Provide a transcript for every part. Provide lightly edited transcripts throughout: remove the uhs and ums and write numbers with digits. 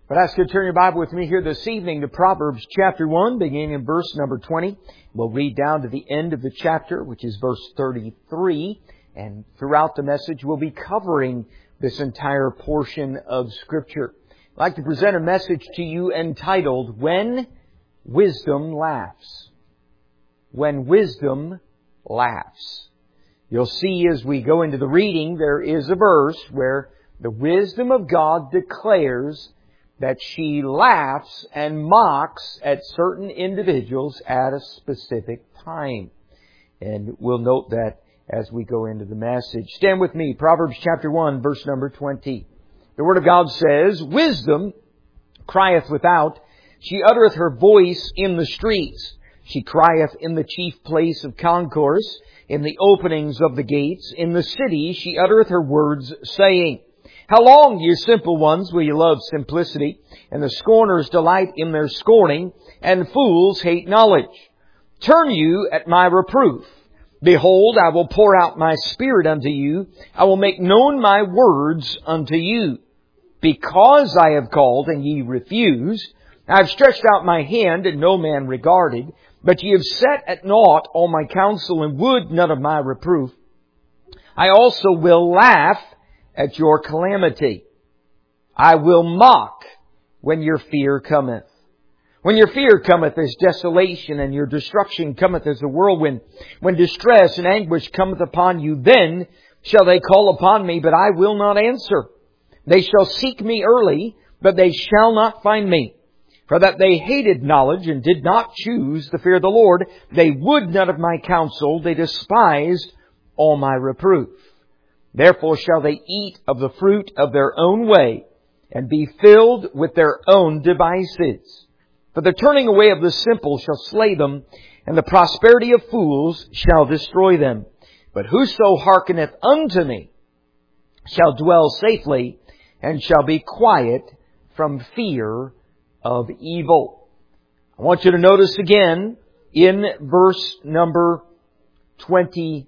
But ask you to turn your Bible with me here this evening to Proverbs chapter 1, beginning in verse number 20. We'll read down to the end of the chapter, which is verse 33. And throughout the message, we'll be covering this entire portion of Scripture. I'd like to present a message to you entitled, When Wisdom Laughs. When Wisdom Laughs. You'll see as we go into the reading, there is a verse where the wisdom of God declares that she laughs and mocks at certain individuals at a specific time. And we'll note that as we go into the message. Stand with me, Proverbs chapter 1, verse number 20. The Word of God says, Wisdom crieth without, she uttereth her voice in the streets. She crieth in the chief place of concourse, in the openings of the gates. In the city she uttereth her words, saying, How long, ye simple ones, will you love simplicity? And the scorners delight in their scorning, and fools hate knowledge. Turn you at my reproof. Behold, I will pour out my Spirit unto you. I will make known my words unto you. Because I have called, and ye refused, I have stretched out my hand, and no man regarded. But ye have set at naught all my counsel, and would none of my reproof. I also will laugh at your calamity. I will mock when your fear cometh. When your fear cometh as desolation, and your destruction cometh as a whirlwind. When distress and anguish cometh upon you, then shall they call upon me, but I will not answer. They shall seek me early, but they shall not find me. For that they hated knowledge, and did not choose the fear of the Lord. They would none of my counsel. They despised all my reproof. Therefore shall they eat of the fruit of their own way, and be filled with their own devices. For the turning away of the simple shall slay them, and the prosperity of fools shall destroy them. But whoso hearkeneth unto me shall dwell safely, and shall be quiet from fear of evil. I want you to notice again in verse number 26,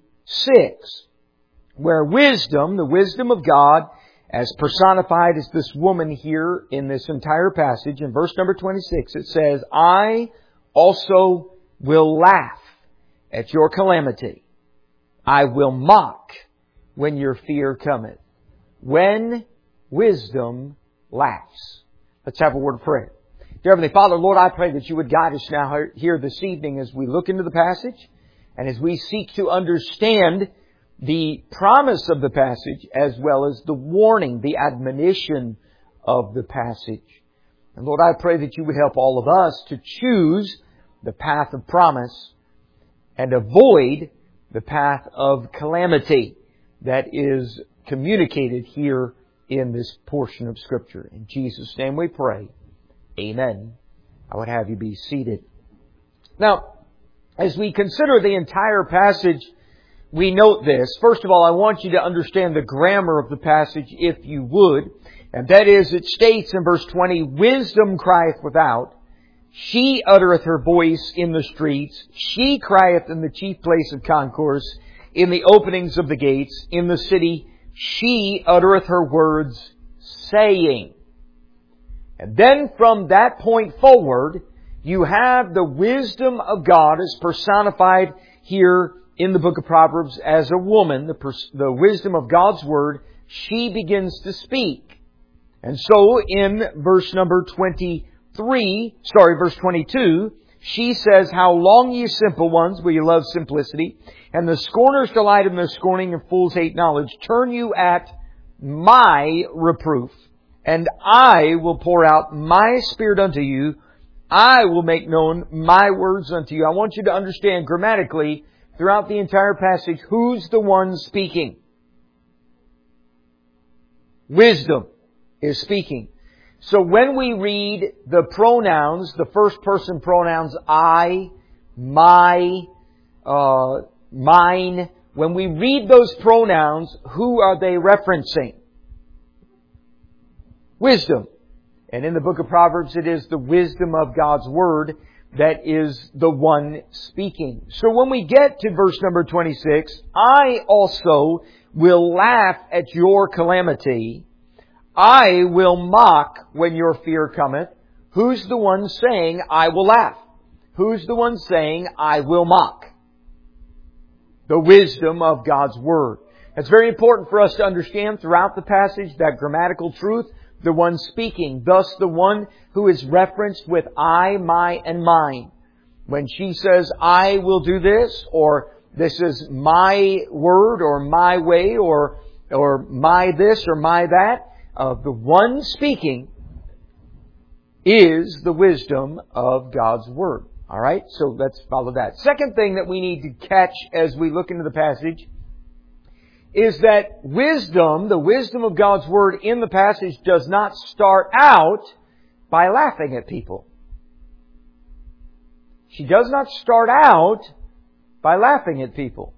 where wisdom, the wisdom of God, as personified as this woman here in this entire passage, in verse number 26, it says, I also will laugh at your calamity. I will mock when your fear cometh. When wisdom laughs. Let's have a word of prayer. Dear Heavenly Father, Lord, I pray that you would guide us now here this evening as we look into the passage and as we seek to understand the promise of the passage as well as the warning, the admonition of the passage. And Lord, I pray that you would help all of us to choose the path of promise and avoid the path of calamity that is communicated here in this portion of Scripture. In Jesus' name we pray. Amen. I would have you be seated. Now, as we consider the entire passage, we note this. First of all, I want you to understand the grammar of the passage, if you would. And that is, it states in verse 20, Wisdom crieth without. She uttereth her voice in the streets. She crieth in the chief place of concourse. In the openings of the gates. In the city, she uttereth her words, saying. And then from that point forward, you have the wisdom of God as personified here in the book of Proverbs as a woman, the wisdom of God's Word. She begins to speak. And so in verse 22, she says, How long, ye simple ones, will you love simplicity? And the scorners delight in their scorning, and fools hate knowledge. Turn you at my reproof, and I will pour out my Spirit unto you. I will make known my words unto you. I want you to understand grammatically throughout the entire passage, who's the one speaking? Wisdom is speaking. So when we read the pronouns, the first person pronouns I, my, mine, when we read those pronouns, who are they referencing? Wisdom. And in the book of Proverbs, it is the wisdom of God's Word that is the one speaking. So when we get to verse number 26, I also will laugh at your calamity. I will mock when your fear cometh. Who's the one saying, I will laugh? Who's the one saying, I will mock? The wisdom of God's Word. It's very important for us to understand throughout the passage that grammatical truth, the one speaking, thus the one who is referenced with I, my, and mine. When she says, I will do this, or this is my word, or my way, or my this, or my that, the one speaking is the wisdom of God's Word. Alright, so let's follow that. Second thing that we need to catch as we look into the passage is that wisdom, the wisdom of God's Word in the passage, does not start out by laughing at people. She does not start out by laughing at people.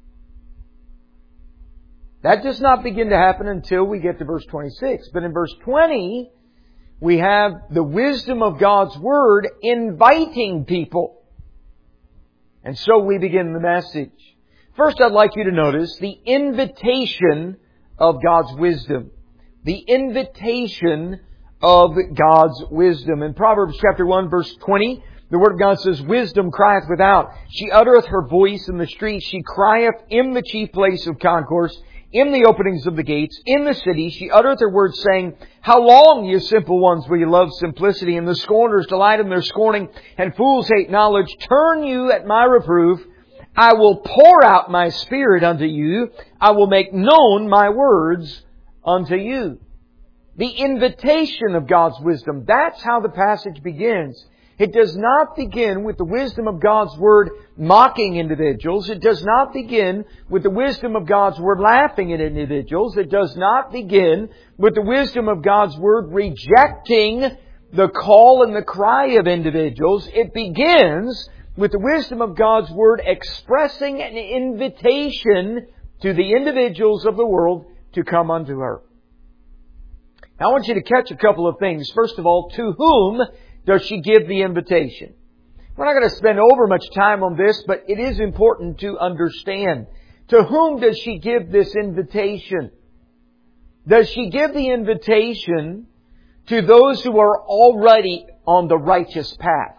That does not begin to happen until we get to verse 26. But in verse 20, we have the wisdom of God's Word inviting people. And so we begin the message. First, I'd like you to notice the invitation of God's wisdom. The invitation of God's wisdom. In Proverbs chapter 1, verse 20, the Word of God says, Wisdom crieth without. She uttereth her voice in the street. She crieth in the chief place of concourse, in the openings of the gates, in the city. She uttereth her words, saying, How long, ye simple ones, will ye love simplicity? And the scorners delight in their scorning, and fools hate knowledge. Turn you at my reproof. I will pour out my Spirit unto you. I will make known my words unto you. The invitation of God's wisdom. That's how the passage begins. It does not begin with the wisdom of God's Word mocking individuals. It does not begin with the wisdom of God's Word laughing at individuals. It does not begin with the wisdom of God's Word rejecting the call and the cry of individuals. It begins with the wisdom of God's Word expressing an invitation to the individuals of the world to come unto her. Now I want you to catch a couple of things. First of all, to whom does she give the invitation? We're not going to spend over much time on this, but it is important to understand. To whom does she give this invitation? Does she give the invitation to those who are already on the righteous path?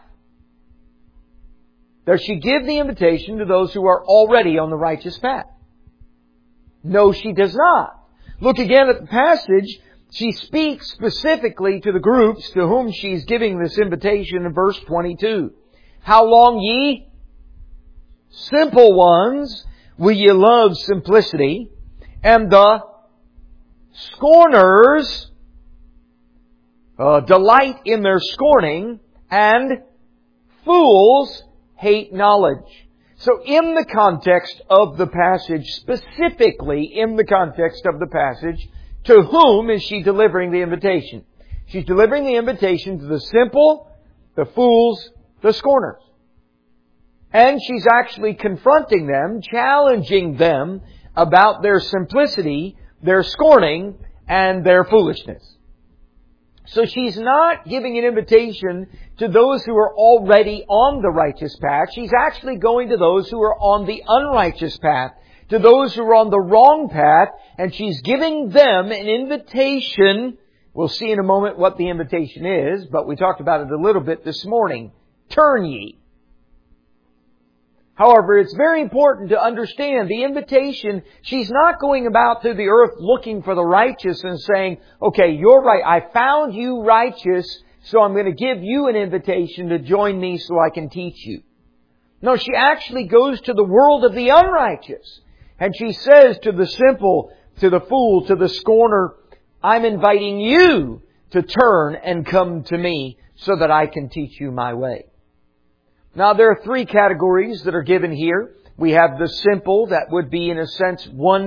Does she give the invitation to those who are already on the righteous path? No, she does not. Look again at the passage. She speaks specifically to the groups to whom she's giving this invitation in verse 22. How long, ye simple ones, will ye love simplicity? And the scorners delight in their scorning, and fools hate knowledge. So in the context of the passage, specifically in the context of the passage, to whom is she delivering the invitation? She's delivering the invitation to the simple, the fools, the scorners. And she's actually confronting them, challenging them about their simplicity, their scorning, and their foolishness. So she's not giving an invitation to those who are already on the righteous path. She's actually going to those who are on the unrighteous path, to those who are on the wrong path, and she's giving them an invitation. We'll see in a moment what the invitation is, but we talked about it a little bit this morning. Turn ye. However, it's very important to understand the invitation. She's not going about through the earth looking for the righteous and saying, okay, you're right. I found you righteous, so I'm going to give you an invitation to join me so I can teach you. No, she actually goes to the world of the unrighteous. And she says to the simple, to the fool, to the scorner, I'm inviting you to turn and come to me so that I can teach you my way. Now, there are three categories that are given here. We have the simple, that would be in a sense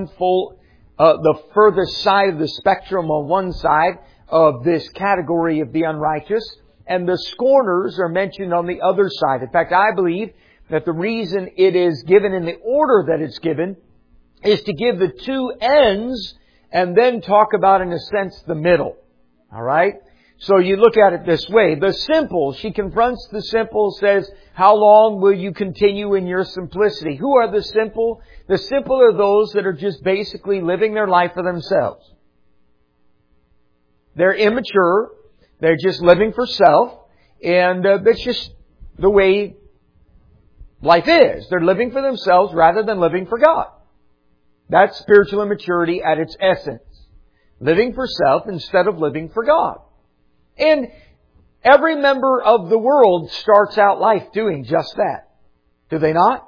the furthest side of the spectrum on one side of this category of the unrighteous. And the scorners are mentioned on the other side. In fact, I believe that the reason it is given in the order that it's given is to give the two ends and then talk about, in a sense, the middle. All right? So you look at it this way. The simple, she confronts the simple, says, how long will you continue in your simplicity? Who are the simple? The simple are those that are just basically living their life for themselves. They're immature. They're just living for self. And that's just the way life is. They're living for themselves rather than living for God. That's spiritual immaturity at its essence. Living for self instead of living for God. And every member of the world starts out life doing just that. Do they not?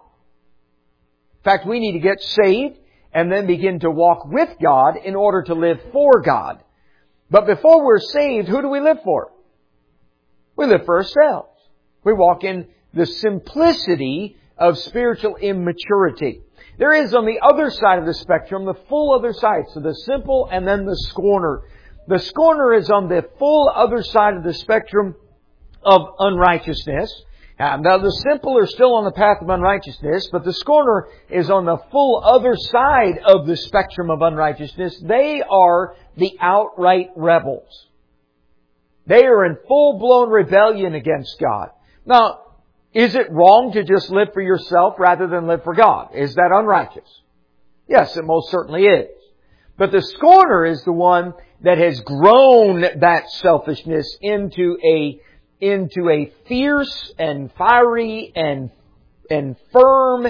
In fact, we need to get saved and then begin to walk with God in order to live for God. But before we're saved, who do we live for? We live for ourselves. We walk in the simplicity of spiritual immaturity. There is on the other side of the spectrum, the full other side. So the simple and then the scorner. The scorner is on the full other side of the spectrum of unrighteousness. Now the simple are still on the path of unrighteousness, but the scorner is on the full other side of the spectrum of unrighteousness. They are the outright rebels. They are in full-blown rebellion against God. Now, is it wrong to just live for yourself rather than live for God? Is that unrighteous? Yes, it most certainly is. But the scorner is the one that has grown that selfishness into a fierce and fiery and firm,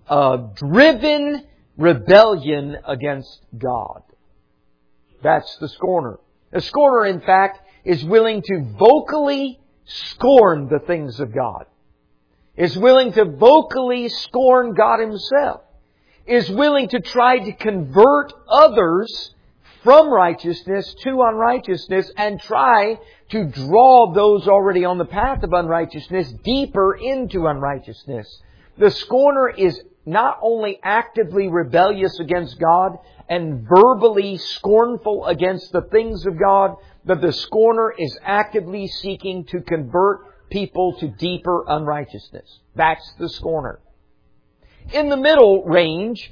driven rebellion against God. That's the scorner. The scorner, in fact, is willing to vocally scorn the things of God. Is willing to vocally scorn God Himself. Is willing to try to convert others from righteousness to unrighteousness and try to draw those already on the path of unrighteousness deeper into unrighteousness. The scorner is not only actively rebellious against God and verbally scornful against the things of God, but the scorner is actively seeking to convert people to deeper unrighteousness. That's the scorner. In the middle range,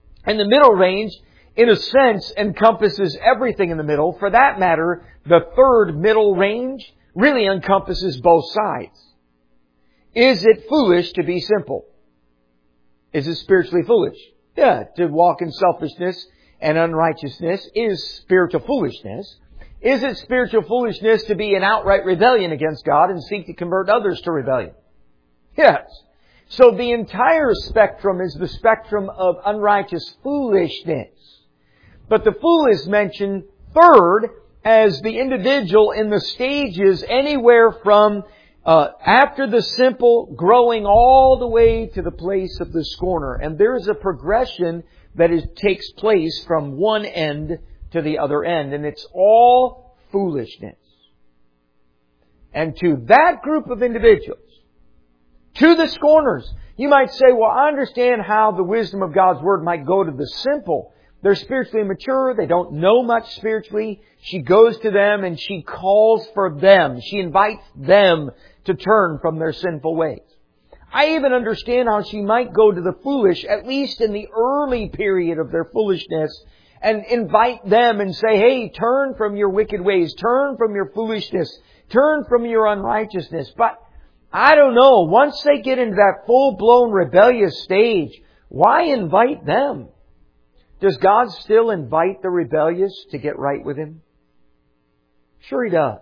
in a sense, encompasses everything in the middle. For that matter, the third middle range really encompasses both sides. Is it foolish to be simple? Is it spiritually foolish? Yeah, to walk in selfishness and unrighteousness is spiritual foolishness. Is it spiritual foolishness to be in outright rebellion against God and seek to convert others to rebellion? Yes. So the entire spectrum is the spectrum of unrighteous foolishness. But the fool is mentioned third as the individual in the stages anywhere from after the simple growing all the way to the place of the scorner. And there is a progression that takes place from one end to the other end. And it's all foolishness. And to that group of individuals, to the scorners, you might say, well, I understand how the wisdom of God's Word might go to the simple. They're spiritually immature. They don't know much spiritually. She goes to them and she calls for them. She invites them to turn from their sinful ways. I even understand how she might go to the foolish, at least in the early period of their foolishness, and invite them and say, hey, turn from your wicked ways. Turn from your foolishness. Turn from your unrighteousness. But I don't know. Once they get into that full-blown rebellious stage, why invite them? Does God still invite the rebellious to get right with Him? Sure He does.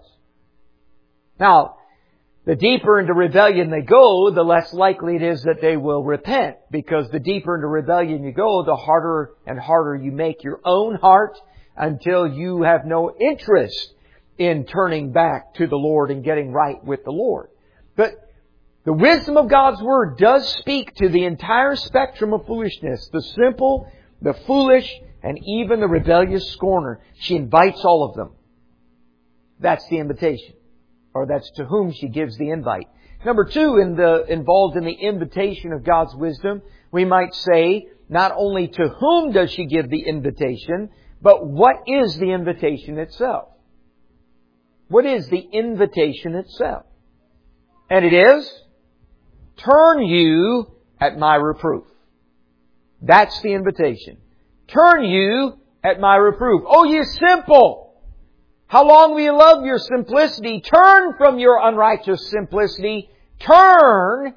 Now, the deeper into rebellion they go, the less likely it is that they will repent. Because the deeper into rebellion you go, the harder and harder you make your own heart until you have no interest in turning back to the Lord and getting right with the Lord. But the wisdom of God's Word does speak to the entire spectrum of foolishness. The simple, the foolish, and even the rebellious scorner. She invites all of them. That's the invitation. Or that's to whom she gives the invite. Number two, involved in the invitation of God's wisdom, we might say, not only to whom does she give the invitation, but what is the invitation itself? What is the invitation itself? And it is, turn you at my reproof. That's the invitation. Turn you at my reproof. Oh, you simple! How long will you love your simplicity? Turn from your unrighteous simplicity. Turn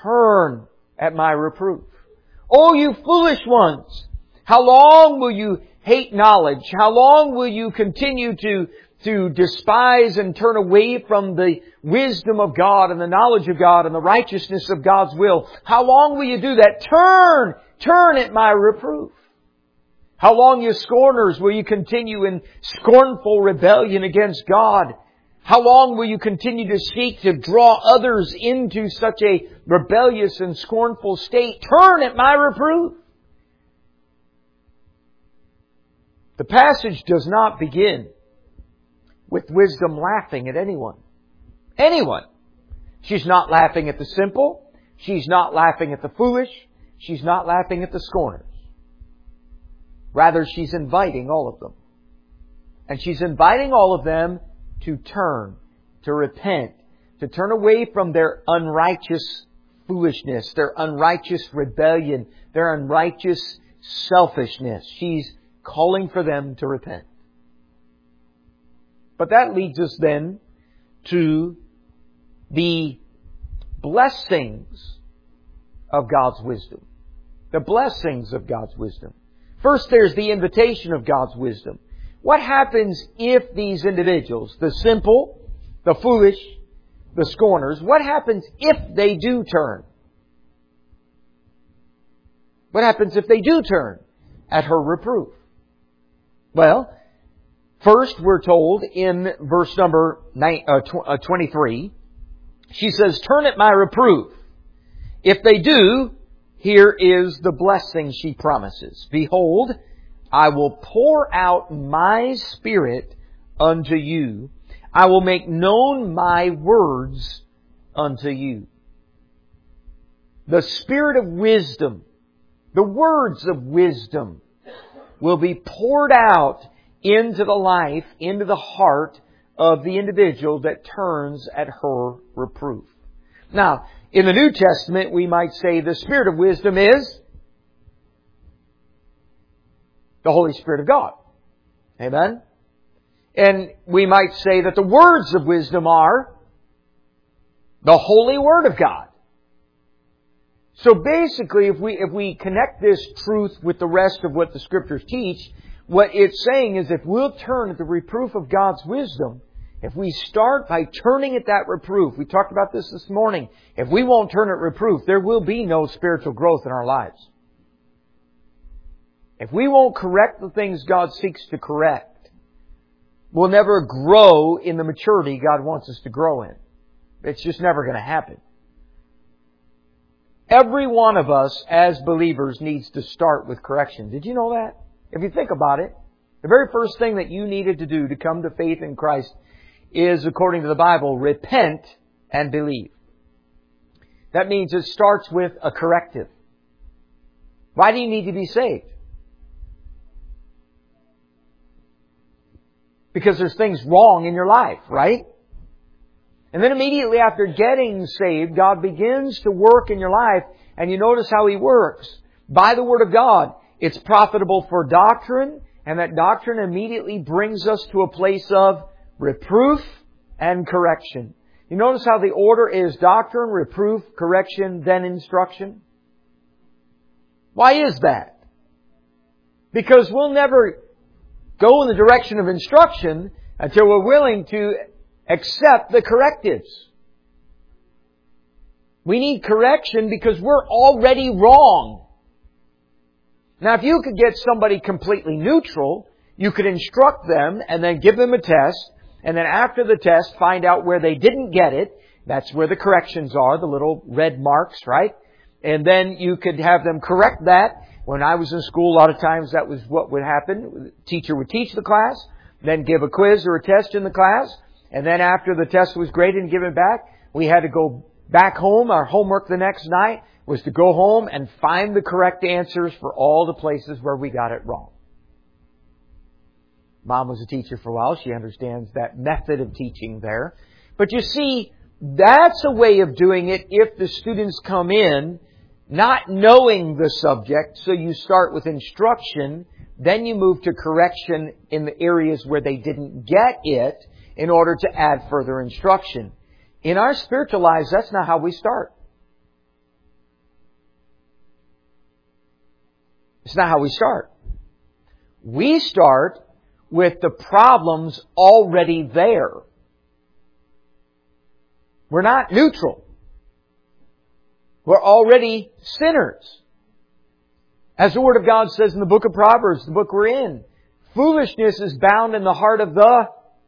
at my reproof. Oh, you foolish ones! How long will you hate knowledge? How long will you continue to despise and turn away from the wisdom of God and the knowledge of God and the righteousness of God's will? How long will you do that? Turn at my reproof. How long, you scorners, will you continue in scornful rebellion against God? How long will you continue to seek to draw others into such a rebellious and scornful state? Turn at my reproof. The passage does not begin with wisdom laughing at anyone. Anyone. She's not laughing at the simple. She's not laughing at the foolish. She's not laughing at the scorners. Rather, she's inviting all of them. And she's inviting all of them to turn, to repent, to turn away from their unrighteous foolishness, their unrighteous rebellion, their unrighteous selfishness. She's calling for them to repent. But that leads us then to the blessings of God's wisdom. The blessings of God's wisdom. First, there's the invitation of God's wisdom. What happens if these individuals, the simple, the foolish, the scorners, what happens if they do turn? What happens if they do turn at her reproof? Well, first we're told in verse number 23, she says, "Turn at my reproof." If they do, here is the blessing she promises. "Behold, I will pour out my Spirit unto you. I will make known my words unto you." The Spirit of wisdom, the words of wisdom, will be poured out into the life, into the heart of the individual that turns at her reproof. Now, in the New Testament, we might say the Spirit of wisdom is the Holy Spirit of God. Amen? And we might say that the words of wisdom are the Holy Word of God. So basically, if we connect this truth with the rest of what the Scriptures teach, what it's saying is if we'll turn at the reproof of God's wisdom, if we start by turning at that reproof, we talked about this morning, if we won't turn at reproof, there will be no spiritual growth in our lives. If we won't correct the things God seeks to correct, we'll never grow in the maturity God wants us to grow in. It's just never going to happen. Every one of us as believers needs to start with correction. Did you know that? If you think about it, the very first thing that you needed to do to come to faith in Christ is, according to the Bible, repent and believe. That means it starts with a corrective. Why do you need to be saved? Because there's things wrong in your life, right? And then immediately after getting saved, God begins to work in your life, and you notice how He works. By the Word of God, it's profitable for doctrine, and that doctrine immediately brings us to a place of reproof and correction. You notice how the order is doctrine, reproof, correction, then instruction? Why is that? Because we'll never go in the direction of instruction until we're willing to accept the correctives. We need correction because we're already wrong. Now, if you could get somebody completely neutral, you could instruct them and then give them a test, and then after the test, find out where they didn't get it. That's where the corrections are, the little red marks, right? And then you could have them correct that. When I was in school, a lot of times that was what would happen. The teacher would teach the class, then give a quiz or a test in the class, and then after the test was graded and given back, we had to go back home. Our homework the next night was to go home and find the correct answers for all the places where we got it wrong. Mom was a teacher for a while. She understands that method of teaching there. But you see, that's a way of doing it if the students come in not knowing the subject. So you start with instruction, then you move to correction in the areas where they didn't get it in order to add further instruction. In our spiritual lives, that's not how we start. It's not how we start. We start with the problems already there. We're not neutral. We're already sinners. As the Word of God says in the book of Proverbs, the book we're in, foolishness is bound in the heart of the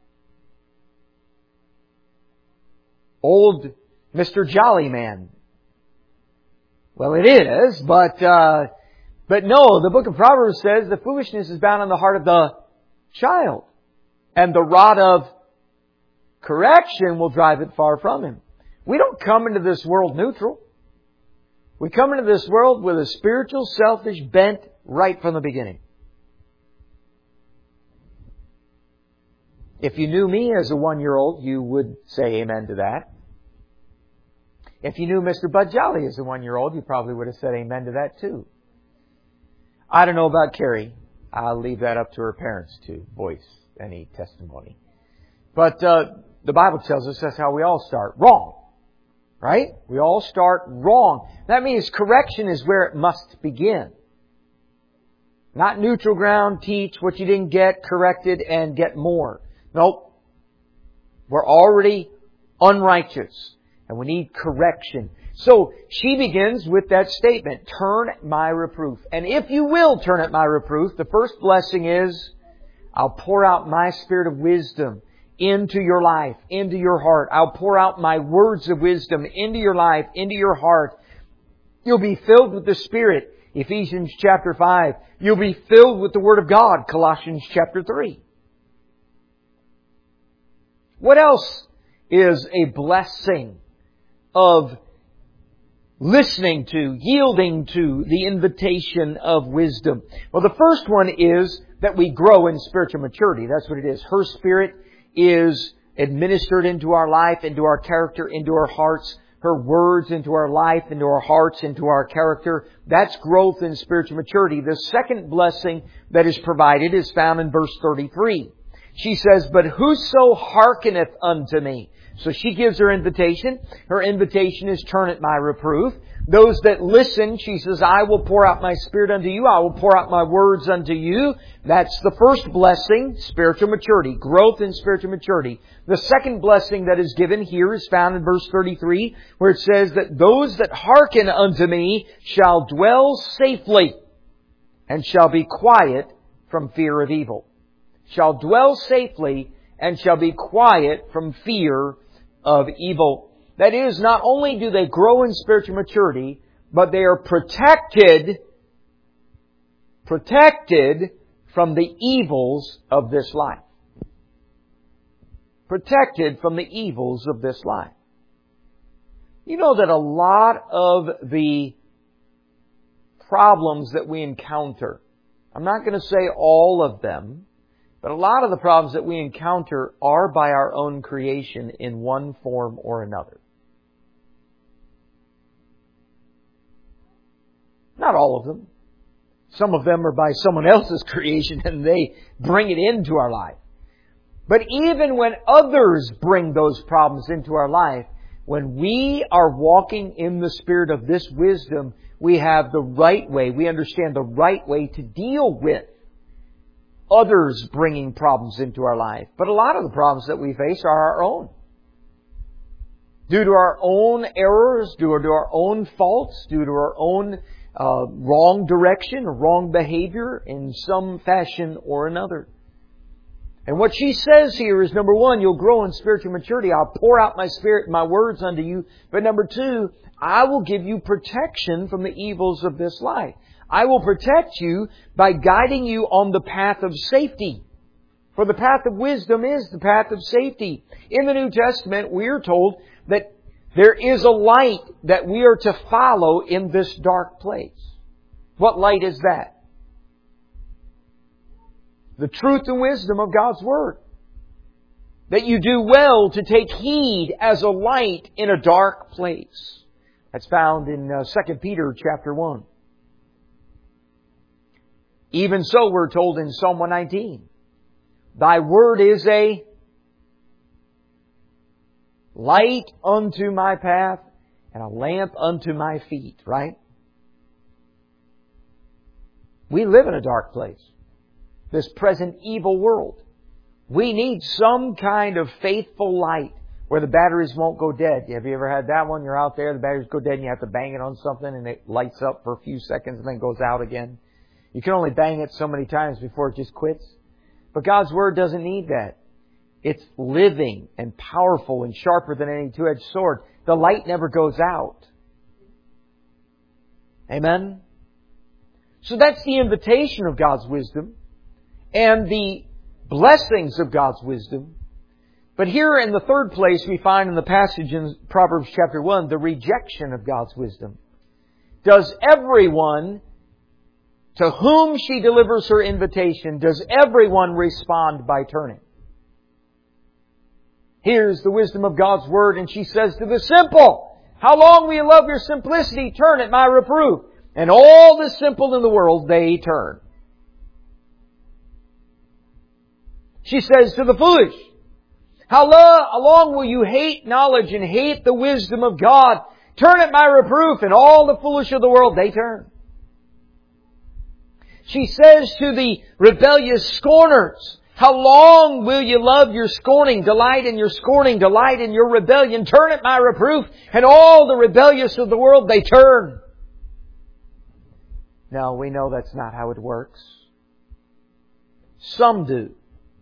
old Mr. Jolly Man. Well, it is, but no, the book of Proverbs says the foolishness is bound in the heart of the child, and the rod of correction will drive it far from him. We don't come into this world neutral. We come into this world with a spiritual, selfish bent right from the beginning. If you knew me as a 1-year-old, you would say amen to that. If you knew Mr. Bud Jolly as a 1-year-old, you probably would have said amen to that too. I don't know about Carrie. I'll leave that up to her parents to voice any testimony. But the Bible tells us that's how we all start. Wrong. Right? We all start wrong. That means correction is where it must begin. Not neutral ground, teach what you didn't get, corrected, and get more. Nope. We're already unrighteous. And we need correction. So she begins with that statement, turn at my reproof. And if you will turn at my reproof, the first blessing is, I'll pour out my spirit of wisdom into your life, into your heart. I'll pour out my words of wisdom into your life, into your heart. You'll be filled with the Spirit, Ephesians chapter 5. You'll be filled with the Word of God, Colossians chapter 3. What else is a blessing of listening to, yielding to the invitation of wisdom? Well, the first one is that we grow in spiritual maturity. That's what it is. Her Spirit is administered into our life, into our character, into our hearts. Her words into our life, into our hearts, into our character. That's growth in spiritual maturity. The second blessing that is provided is found in verse 33. She says, but whoso hearkeneth unto me. So she gives her invitation. Her invitation is turn at my reproof. Those that listen, she says, I will pour out my Spirit unto you. I will pour out my words unto you. That's the first blessing, spiritual maturity, growth in spiritual maturity. The second blessing that is given here is found in verse 33, where it says that those that hearken unto me shall dwell safely and shall be quiet from fear of evil. Shall dwell safely and shall be quiet from fear of evil. That is, not only do they grow in spiritual maturity, but they are protected from the evils of this life. Protected from the evils of this life. You know that a lot of the problems that we encounter, I'm not going to say all of them, but a lot of the problems that we encounter are by our own creation in one form or another. Not all of them. Some of them are by someone else's creation and they bring it into our life. But even when others bring those problems into our life, when we are walking in the spirit of this wisdom, we have the right way, we understand the right way to deal with others bringing problems into our life. But a lot of the problems that we face are our own. Due to our own errors, due to our own faults, due to our own wrong direction or wrong behavior in some fashion or another. And what she says here is, number one, you'll grow in spiritual maturity. I'll pour out my Spirit and my words unto you. But number two, I will give you protection from the evils of this life. I will protect you by guiding you on the path of safety. For the path of wisdom is the path of safety. In the New Testament, we are told that there is a light that we are to follow in this dark place. What light is that? The truth and wisdom of God's Word. That you do well to take heed as a light in a dark place. That's found in 2 Peter chapter 1. Even so, we're told in Psalm 119, Thy Word is a light unto my path and a lamp unto my feet, right? We live in a dark place. this present evil world. We need some kind of faithful light where the batteries won't go dead. Have you ever had that one? You're out there, the batteries go dead and you have to bang it on something and it lights up for a few seconds and then goes out again. You can only bang it so many times before it just quits. But God's Word doesn't need that. It's living and powerful and sharper than any two-edged sword. The light never goes out. Amen? So that's the invitation of God's wisdom and the blessings of God's wisdom. But here in the third place we find in the passage in Proverbs chapter 1 the rejection of God's wisdom. Does everyone to whom she delivers her invitation, does everyone respond by turning? Here's the wisdom of God's Word, and she says to the simple, how long will you love your simplicity? Turn at my reproof. And all the simple in the world, they turn. She says to the foolish, how long will you hate knowledge and hate the wisdom of God? Turn at my reproof, and all the foolish of the world, they turn. She says to the rebellious scorners, how long will you love your scorning, delight in your scorning, delight in your rebellion? Turn at my reproof, and all the rebellious of the world, they turn. Now, we know that's not how it works. Some do.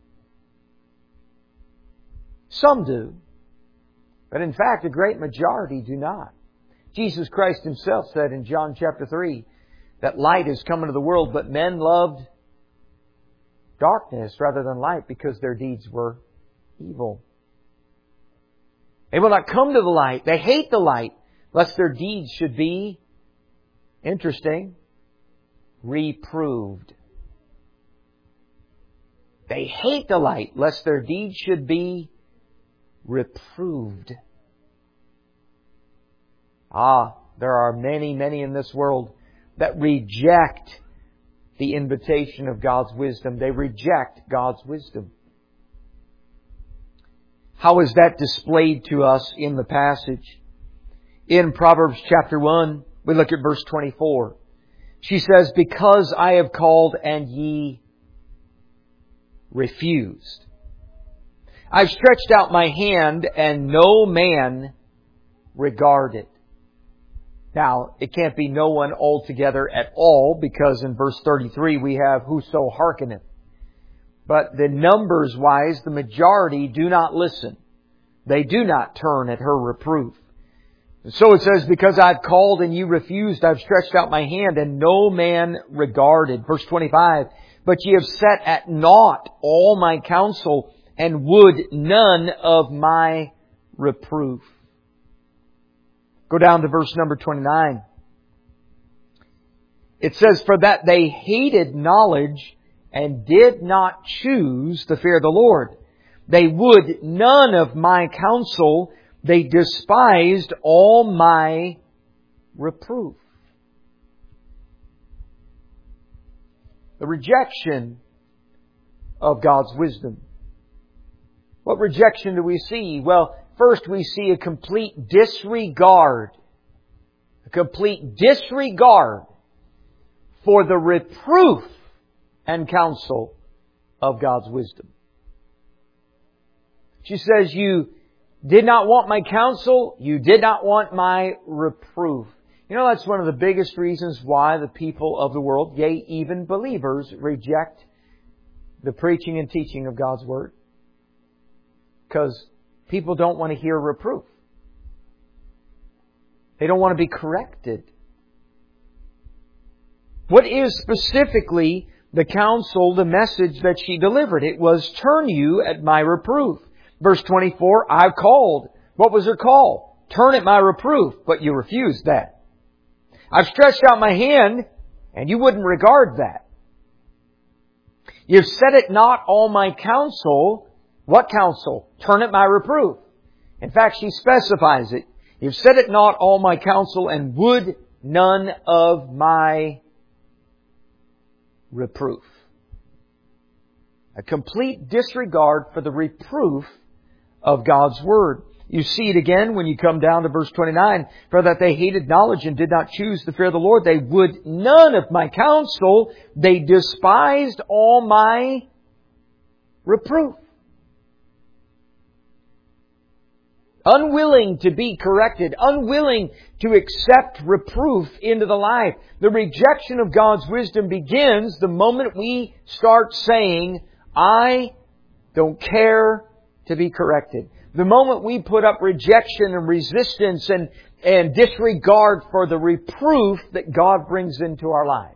Some do. But in fact, a great majority do not. Jesus Christ Himself said in John chapter 3 that light is come into the world, but men loved darkness rather than light because their deeds were evil. They will not come to the light. They hate the light, lest their deeds should be, interesting, reproved. They hate the light, lest their deeds should be reproved. There are many, many in this world that reject the invitation of God's wisdom. They reject God's wisdom. How is that displayed to us in the passage? In Proverbs chapter 1, we look at verse 24. She says, because I have called and ye refused. I've stretched out my hand and no man regarded. Now, it can't be no one altogether at all, because in verse 33 we have whoso hearkeneth. But the numbers wise, the majority do not listen. They do not turn at her reproof. So it says, because I've called and you refused, I've stretched out my hand and no man regarded. Verse 25, but ye have set at naught all my counsel and would none of my reproof. Go down to verse number 29. It says, for that they hated knowledge and did not choose to fear the Lord. They would none of my counsel. They despised all my reproof. The rejection of God's wisdom. What rejection do we see? Well, first we see a complete disregard. A complete disregard for the reproof and counsel of God's wisdom. She says, you did not want my counsel. You did not want my reproof. You know, that's one of the biggest reasons why the people of the world, yea, even believers, reject the preaching and teaching of God's Word. Because people don't want to hear reproof. They don't want to be corrected. What is specifically the counsel, the message that she delivered? It was, turn you at my reproof. Verse 24, I've called. What was her call? Turn at my reproof, but you refused that. I've stretched out my hand, and you wouldn't regard that. You've set at naught all my counsel. What counsel? Turn at my reproof. In fact, she specifies it. You've set at naught all my counsel, and would none of my reproof. A complete disregard for the reproof of God's Word. You see it again when you come down to verse 29. For that they hated knowledge and did not choose the fear of the Lord. They would none of my counsel. They despised all my reproof. Unwilling to be corrected. Unwilling to accept reproof into the life. The rejection of God's wisdom begins the moment we start saying, I don't care to be corrected. The moment we put up rejection and resistance and disregard for the reproof that God brings into our lives.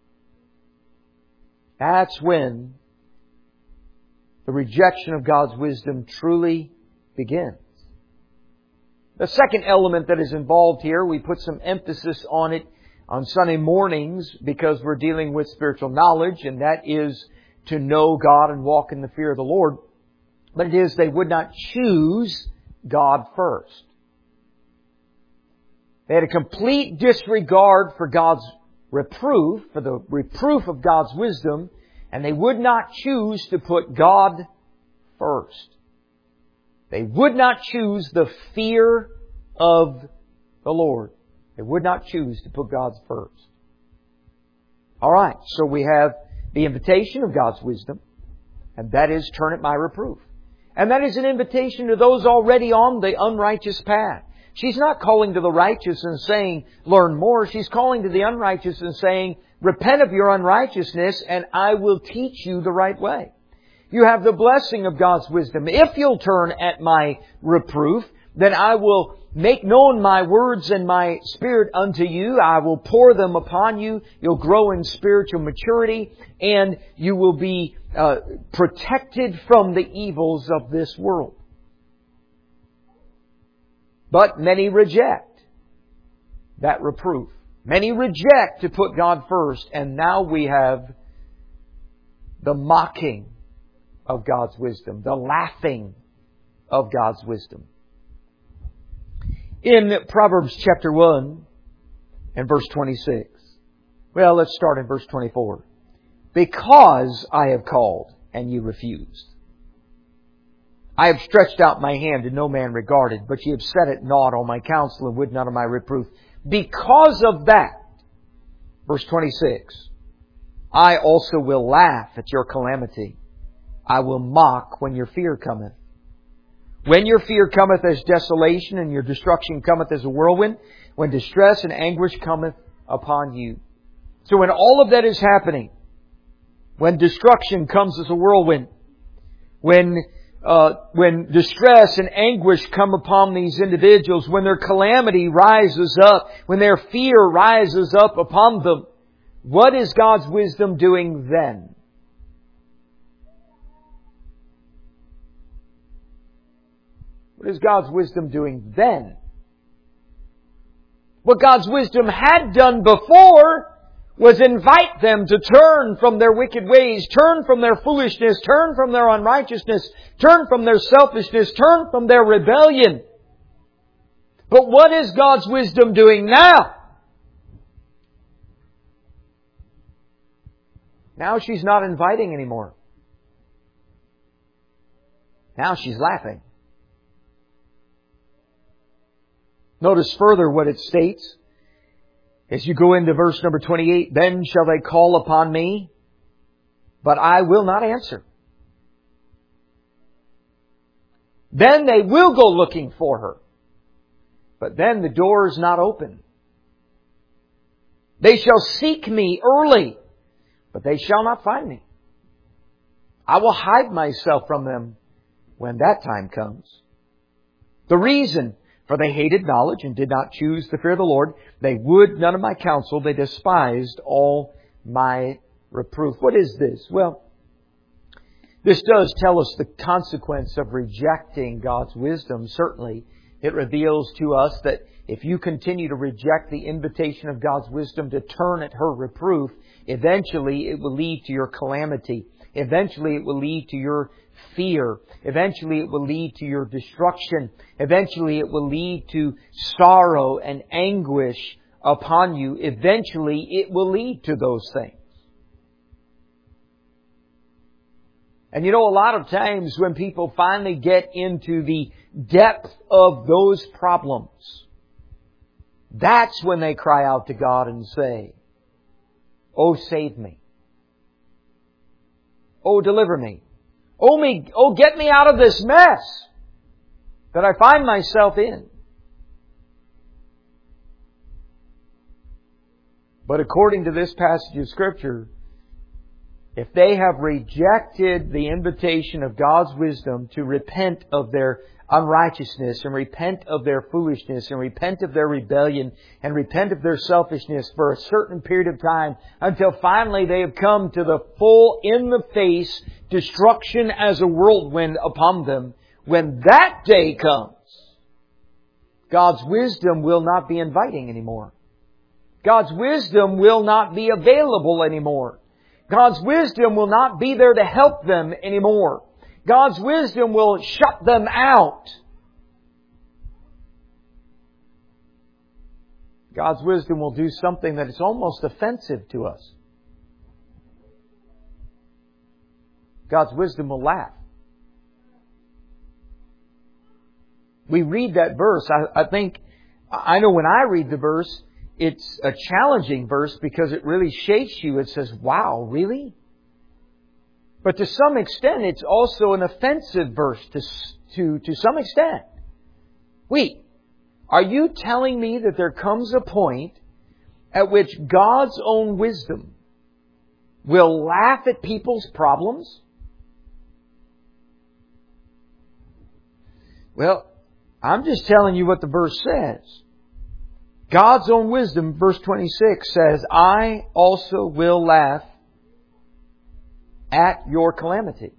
That's when the rejection of God's wisdom truly begins. The second element that is involved here, we put some emphasis on it on Sunday mornings because we're dealing with spiritual knowledge, and that is to know God and walk in the fear of the Lord. But it is they would not choose God first. They had a complete disregard for God's reproof, for the reproof of God's wisdom, and they would not choose to put God first. They would not choose the fear of the Lord. They would not choose to put God first. Alright, so we have the invitation of God's wisdom, and that is, turn at my reproof. And that is an invitation to those already on the unrighteous path. She's not calling to the righteous and saying, learn more. She's calling to the unrighteous and saying, repent of your unrighteousness and I will teach you the right way. You have the blessing of God's wisdom. If you'll turn at my reproof, then I will make known my words and my Spirit unto you. I will pour them upon you. You'll grow in spiritual maturity and you will be protected from the evils of this world. But many reject that reproof. Many reject to put God first. And now we have the mocking of God's wisdom. The laughing of God's wisdom. In Proverbs chapter 1 and verse 26. Well, let's start in verse 24. Because I have called and you refused. I have stretched out my hand and no man regarded, but ye have set at naught all my counsel and would none of my reproof. Because of that, verse 26, I also will laugh at your calamity. I will mock when your fear cometh. When your fear cometh as desolation and your destruction cometh as a whirlwind, when distress and anguish cometh upon you. So when all of that is happening, when destruction comes as a whirlwind, when distress and anguish come upon these individuals, when their calamity rises up, when their fear rises up upon them, what is God's wisdom doing then? What is God's wisdom doing then? What God's wisdom had done before was invite them to turn from their wicked ways, turn from their foolishness, turn from their unrighteousness, turn from their selfishness, turn from their rebellion. But what is God's wisdom doing now? Now she's not inviting anymore. Now she's laughing. Notice further what it states. As you go into verse number 28, then shall they call upon me, but I will not answer. Then they will go looking for her, but then the door is not open. They shall seek me early, but they shall not find me. I will hide myself from them when that time comes. The reason: for they hated knowledge and did not choose the fear of the Lord. They would none of my counsel. They despised all my reproof. What is this? Well, this does tell us the consequence of rejecting God's wisdom. Certainly, it reveals to us that if you continue to reject the invitation of God's wisdom to turn at her reproof, eventually it will lead to your calamity. Eventually it will lead to your fear. Eventually it will lead to your destruction. Eventually it will lead to sorrow and anguish upon you. Eventually it will lead to those things. And you know, a lot of times when people finally get into the depth of those problems, that's when they cry out to God and say, "Oh, save me. Oh, deliver me. Oh, get me out of this mess that I find myself in." But according to this passage of Scripture, if they have rejected the invitation of God's wisdom to repent of their unrighteousness and repent of their foolishness and repent of their rebellion and repent of their selfishness for a certain period of time until finally they have come to the full in-the-face destruction as a whirlwind upon them, when that day comes, God's wisdom will not be inviting anymore. God's wisdom will not be available anymore. God's wisdom will not be there to help them anymore. God's wisdom will shut them out. God's wisdom will do something that is almost offensive to us. God's wisdom will laugh. We read that verse. I know when I read the verse, it's a challenging verse because it really shakes you. It says, "Wow, really?" But to some extent, it's also an offensive verse to some extent. Wait, are you telling me that there comes a point at which God's own wisdom will laugh at people's problems? Well, I'm just telling you what the verse says. God's own wisdom, verse 26 says, "I also will laugh at your calamity."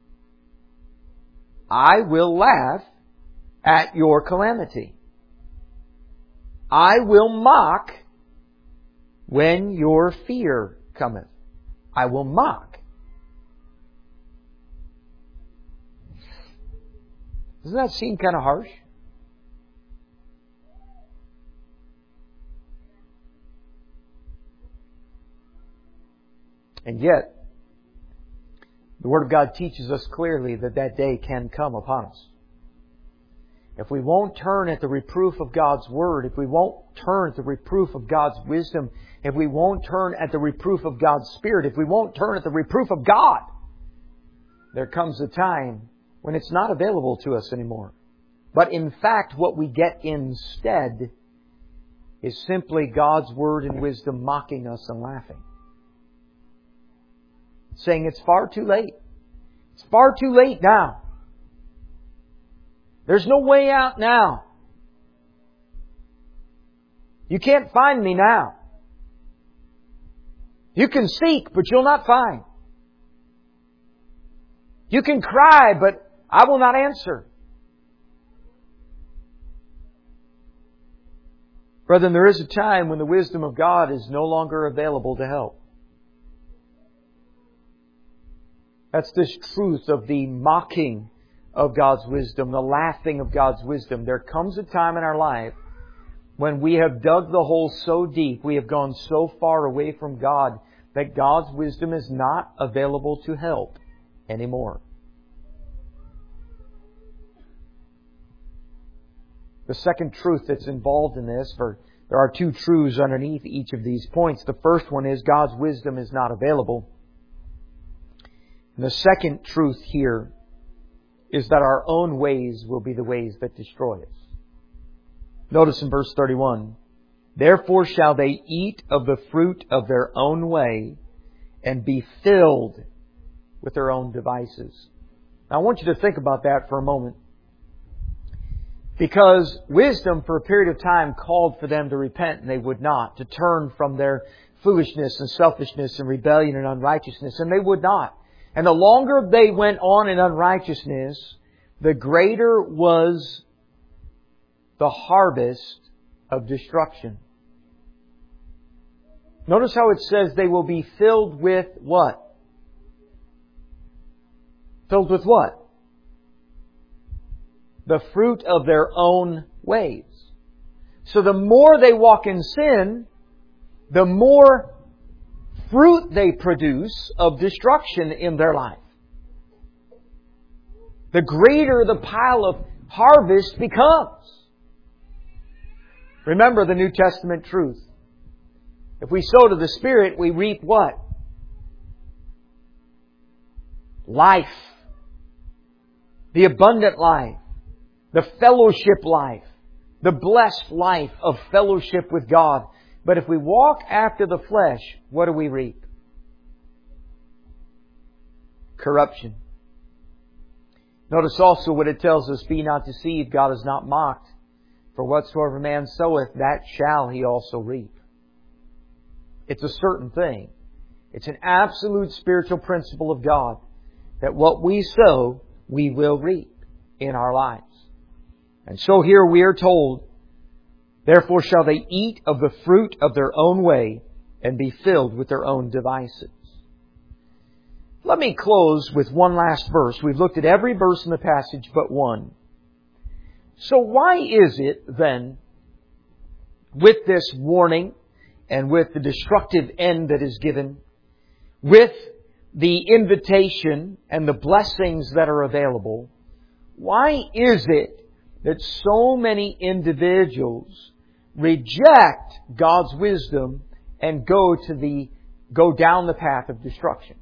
I will laugh at your calamity. I will mock when your fear cometh. I will mock. Doesn't that seem kind of harsh? And yet, the Word of God teaches us clearly that that day can come upon us. If we won't turn at the reproof of God's Word, if we won't turn at the reproof of God's wisdom, if we won't turn at the reproof of God's Spirit, if we won't turn at the reproof of God, there comes a time when it's not available to us anymore. But in fact, what we get instead is simply God's Word and wisdom mocking us and laughing. Saying it's far too late. It's far too late now. There's no way out now. You can't find me now. You can seek, but you'll not find. You can cry, but I will not answer. Brethren, there is a time when the wisdom of God is no longer available to help. That's this truth of the mocking of God's wisdom, the laughing of God's wisdom. There comes a time in our life when we have dug the hole so deep, we have gone so far away from God, that God's wisdom is not available to help anymore. The second truth that's involved in this, there are two truths underneath each of these points. The first one is God's wisdom is not available. And the second truth here is that our own ways will be the ways that destroy us. Notice in verse 31, "Therefore shall they eat of the fruit of their own way and be filled with their own devices." Now I want you to think about that for a moment. Because wisdom for a period of time called for them to repent and they would not, to turn from their foolishness and selfishness and rebellion and unrighteousness, and they would not. And the longer they went on in unrighteousness, the greater was the harvest of destruction. Notice how it says they will be filled with what? Filled with what? The fruit of their own ways. So the more they walk in sin, the more fruit they produce of destruction in their life. the greater the pile of harvest becomes. Remember the New Testament truth. If we sow to the Spirit, we reap what? Life. The abundant life. The fellowship life. The blessed life of fellowship with God. But if we walk after the flesh, what do we reap? Corruption. Notice also what it tells us, be not deceived, God is not mocked. For whatsoever man soweth, that shall he also reap. It's a certain thing. It's an absolute spiritual principle of God that what we sow, we will reap in our lives. And so here we are told, therefore shall they eat of the fruit of their own way and be filled with their own devices. Let me close with one last verse. We've looked at every verse in the passage but one. So why is it then, with this warning and with the destructive end that is given, with the invitation and the blessings that are available, why is it that so many individuals reject God's wisdom and go down the path of destruction?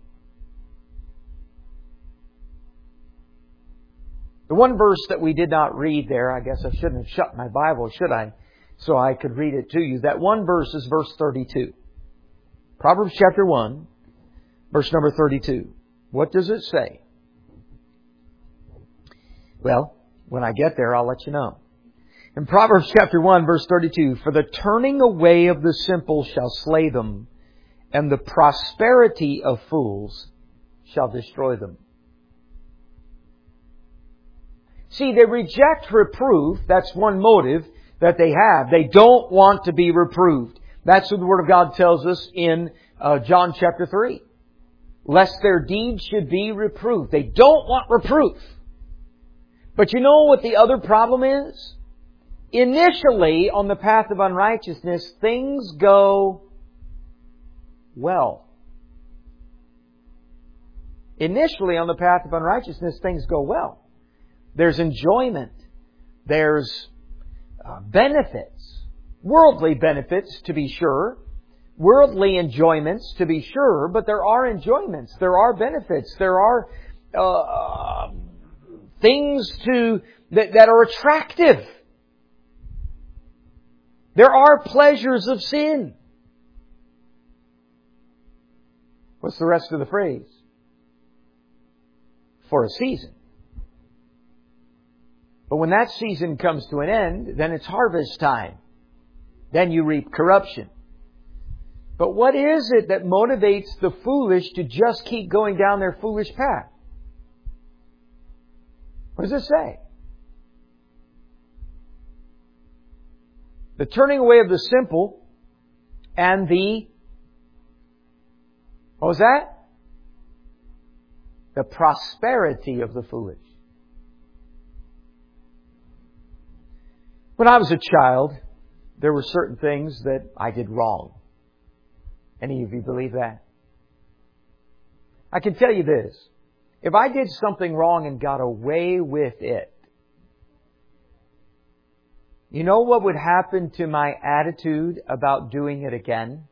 The one verse that we did not read there, I guess I shouldn't have shut my Bible, should I? So I could read it to you. That one verse is verse 32. Proverbs chapter 1, verse number 32. What does it say? Well, when I get there, I'll let you know. In Proverbs chapter 1, verse 32, for the turning away of the simple shall slay them, and the prosperity of fools shall destroy them. See, they reject reproof. That's one motive that they have. They don't want to be reproved. That's what the Word of God tells us in John chapter 3. Lest their deeds should be reproved. They don't want reproof. But you know what the other problem is? Initially, on the path of unrighteousness, things go well. Initially, on the path of unrighteousness, things go well. There's enjoyment. There's benefits. Worldly benefits, to be sure. Worldly enjoyments, to be sure. But there are enjoyments. There are benefits. There are things that are attractive. There are pleasures of sin. What's the rest of the phrase? For a season. But when that season comes to an end, then it's harvest time. Then you reap corruption. But what is it that motivates the foolish to just keep going down their foolish path? What does it say? The turning away of the simple and what was that? The prosperity of the foolish. When I was a child, there were certain things that I did wrong. Any of you believe that? I can tell you this. If I did something wrong and got away with it, you know what would happen to my attitude about doing it again?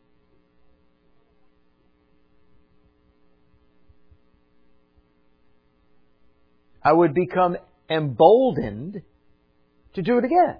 I would become emboldened to do it again.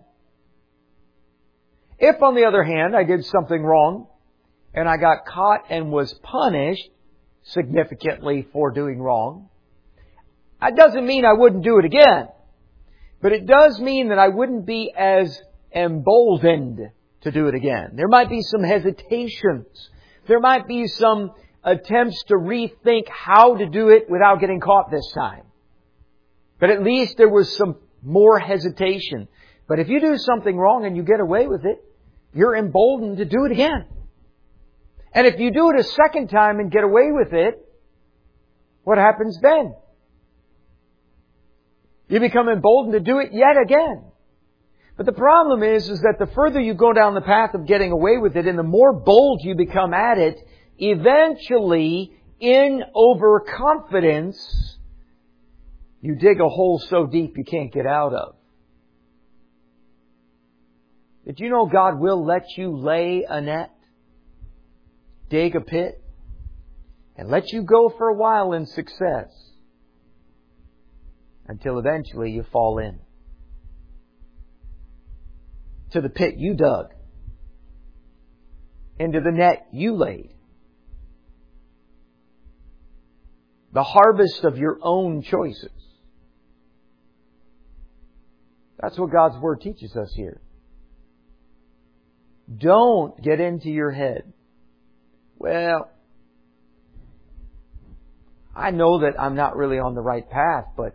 If, on the other hand, I did something wrong and I got caught and was punished significantly for doing wrong, that doesn't mean I wouldn't do it again. But it does mean that I wouldn't be as emboldened to do it again. There might be some hesitations. There might be some attempts to rethink how to do it without getting caught this time. But at least there was some more hesitation. But if you do something wrong and you get away with it, you're emboldened to do it again. And if you do it a second time and get away with it, what happens then? You become emboldened to do it yet again. But the problem is that the further you go down the path of getting away with it and the more bold you become at it, eventually, in overconfidence, you dig a hole so deep you can't get out of. Did you know God will let you lay a net, dig a pit, and let you go for a while in success until eventually you fall in to the pit you dug, into the net you laid, the harvest of your own choices. That's what God's Word teaches us here. Don't get into your head, well, I know that I'm not really on the right path, but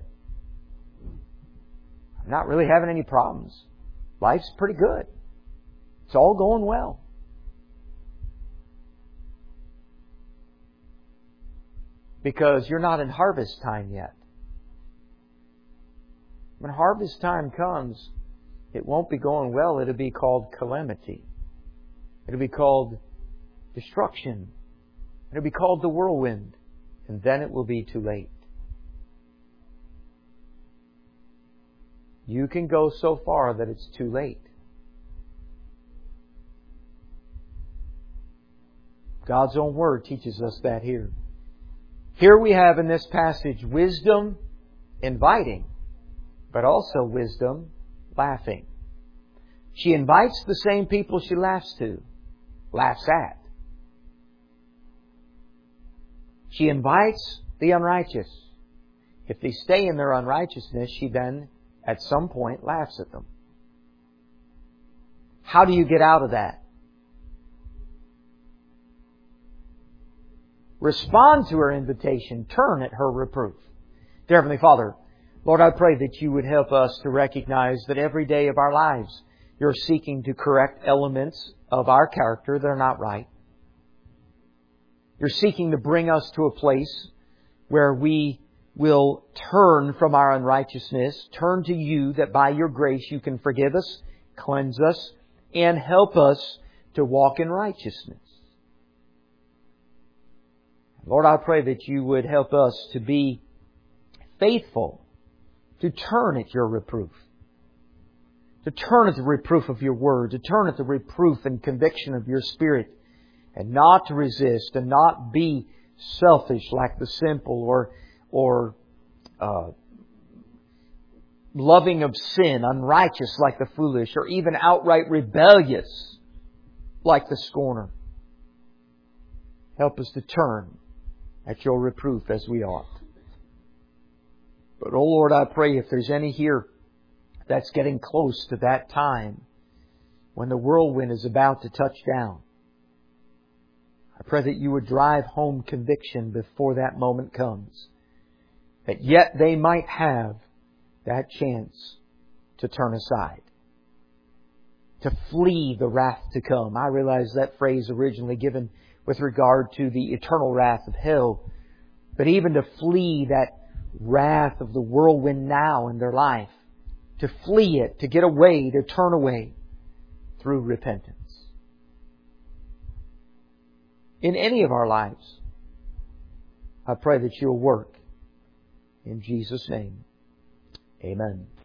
I'm not really having any problems. Life's pretty good. It's all going well. Because you're not in harvest time yet. When harvest time comes, it won't be going well. It'll be called calamity. It'll be called destruction. It'll be called the whirlwind. And then it will be too late. You can go so far that it's too late. God's own Word teaches us that here. Here we have in this passage wisdom inviting, but also wisdom laughing. She invites the same people she laughs at. She invites the unrighteous. If they stay in their unrighteousness, she then, at some point, laughs at them. How do you get out of that? Respond to her invitation. Turn at her reproof. Dear Heavenly Father, Lord, I pray that You would help us to recognize that every day of our lives You're seeking to correct elements of our character that are not right. You're seeking to bring us to a place where we will turn from our unrighteousness, turn to You, that by Your grace You can forgive us, cleanse us, and help us to walk in righteousness. Lord, I pray that You would help us to be faithful, to turn at Your reproof, to turn at the reproof of Your Word, to turn at the reproof and conviction of Your Spirit, and not to resist, and not be selfish like the simple, or loving of sin, unrighteous like the foolish, or even outright rebellious like the scorner. Help us to turn at Your reproof as we ought. But, oh Lord, I pray if there's any here that's getting close to that time when the whirlwind is about to touch down, I pray that You would drive home conviction before that moment comes, that yet they might have that chance to turn aside, to flee the wrath to come. I realize that phrase originally given with regard to the eternal wrath of hell, but even to flee that wrath of the whirlwind now in their life, to flee it, to get away, to turn away through repentance. In any of our lives, I pray that You'll work. In Jesus' name, amen.